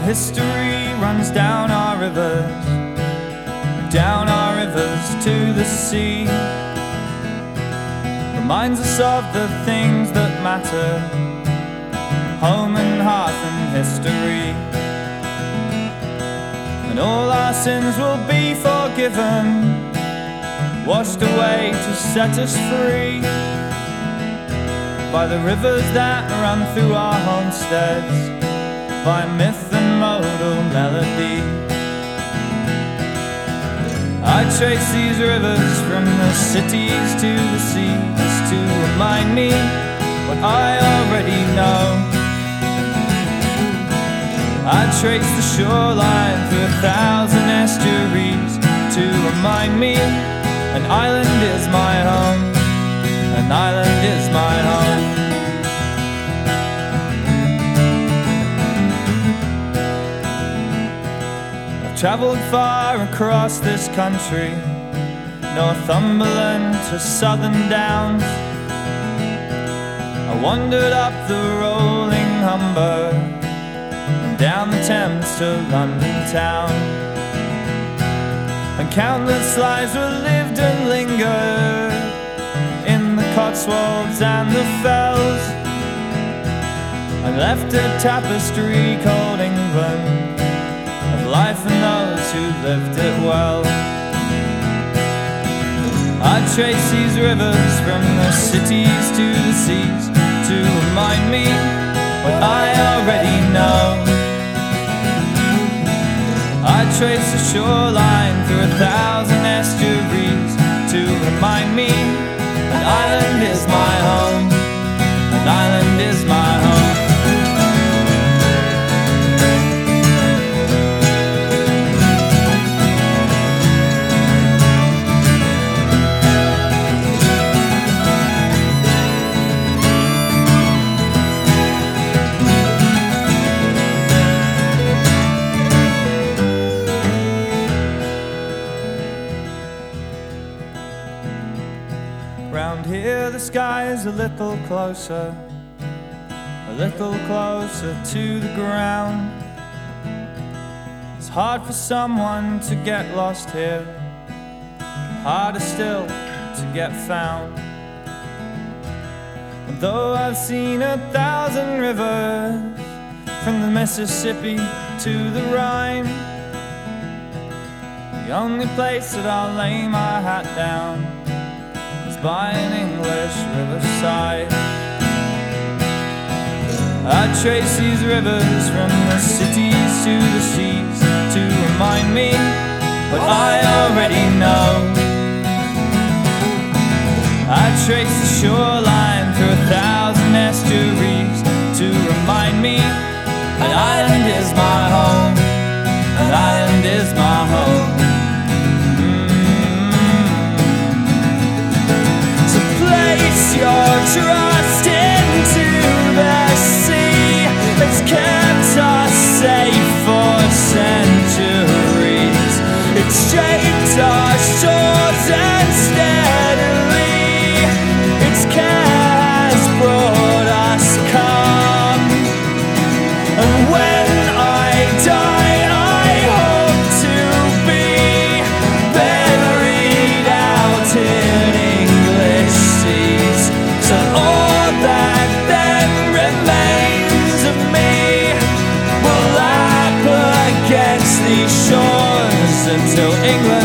history runs down our rivers to the sea. Reminds us of the things that matter, home and hearth and history. And all our sins will be forgiven, washed away to set us free by the rivers that run through our homesteads, by myth and modal melody. I trace these rivers from the cities to the seas to remind me what I already know. I trace the shoreline through 1,000 estuaries to remind me an island is my home, an island is my home. Travelled far across this country, Northumberland to southern downs. I wandered up the rolling Humber and down the Thames to London town. And countless lives were lived and lingered in the Cotswolds and the Fells. I left a tapestry called England, life and those who lived it well. I trace these rivers from the cities to the seas to remind me what I already know. I trace the shoreline through 1,000 estuaries to remind me an island is my home, an island is my home. Round here the sky's a little closer to the ground. It's hard for someone to get lost here, harder still to get found. And though I've seen 1,000 rivers, from the Mississippi to the Rhine, the only place that I'll lay my hat down by an English riverside. I trace these rivers from the cities to the seas to remind me what I already know. I trace the shoreline through 1,000 estuaries to remind me an island is my home, an island is my home. Your trust into the sea, it's kept us safe for centuries. It's shaped our shores and steadily its care has brought us calm. And when I die, I hope to be buried out in English seas. So all that then remains of me will lap against these shores until England